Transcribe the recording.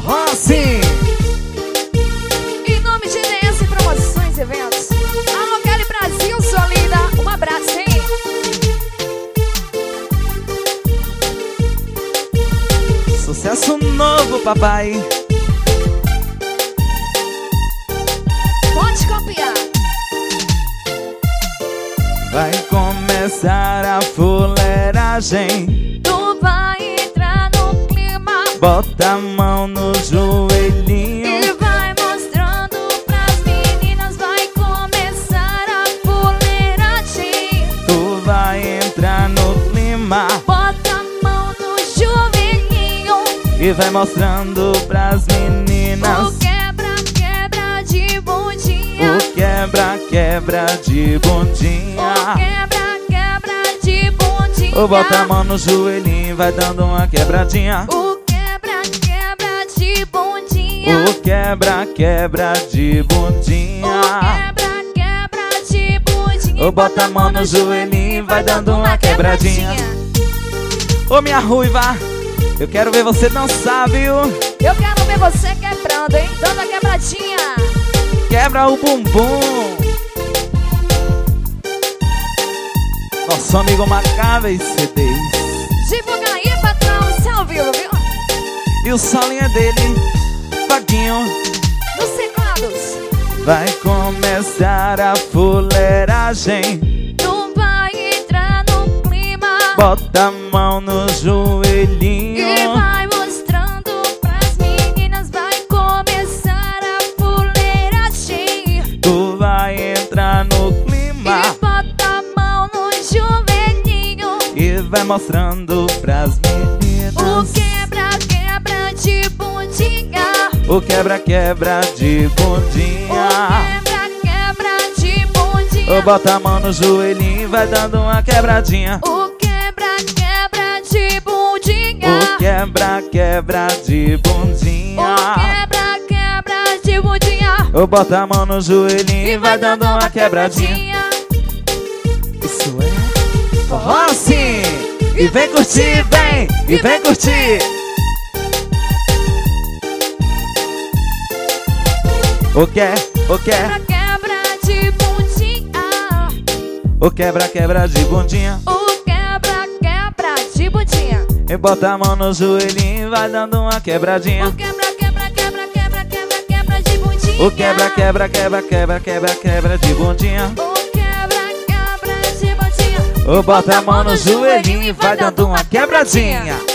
forró sim. Em nome de DS Promoções e Eventos. Alô, Kelly Brasil, sua linda. Um abraço, hein? Sucesso novo, papai. Pode copiar. Vai começar a fuleiragem. Tu vai entrar no clima. Bota a mão no joelhinho E vai mostrando pras meninas. Vai começar a fuleiragem. Tu vai entrar no clima Bota a mão no joelhinho. e vai mostrando pras meninas O quebra-quebra de bundinha. o quebra-quebra de bundinha. O quebra-quebra de bundinha. Ou bota a mão no joelhinho e vai dando uma quebradinha. O quebra-quebra de bundinha. O quebra-quebra de bundinha. O quebra-quebra de bundinha. Ou bota a mão no joelhinho e vai dando uma quebradinha. Ô minha ruiva, eu quero ver você dançar, viu? Eu quero ver você quebrando, hein? Dando a quebradinha. Quebra o bumbum. Nosso amigo Macáveis CDs. Divulga aí, patrão, você ao vivo, viu? E o solinho é dele, Vaguinho. Nos teclados. Vai começar a fuleiragem. Tu vai entrar no clima. Bota a mão no joelhinho E vai mostrando pras meninas. Vai começar a fuleiragem. Tu vai entrar no clima E bota a mão no joelhinho. e vai mostrando pras meninas O quebra-quebra de bundinha. o quebra-quebra de O bundinha. quebra-quebra de bundinha. Ou bota a mão no joelhinho e vai dando uma quebradinha. O quebra-quebra de bundinha. O quebra-quebra de O bundinha. quebra-quebra de bundinha. Ou bota a mão no joelhinho e vai dando uma quebradinha. Isso é forró sim. E vem curtir, vem, e vem curtir. O Quebra-quebra de bundinha. o quebra-quebra de bundinha. O quebra-quebra de bundinha. E bota a mão no joelhinho e vai dando uma quebradinha. O quebra-quebra-quebra-quebra-quebra-quebra de bundinha. O quebra-quebra-quebra-quebra-quebra de bundinha. O quebra-quebra de bundinha. Ou bota a mão no joelhinho e vai dando uma quebradinha.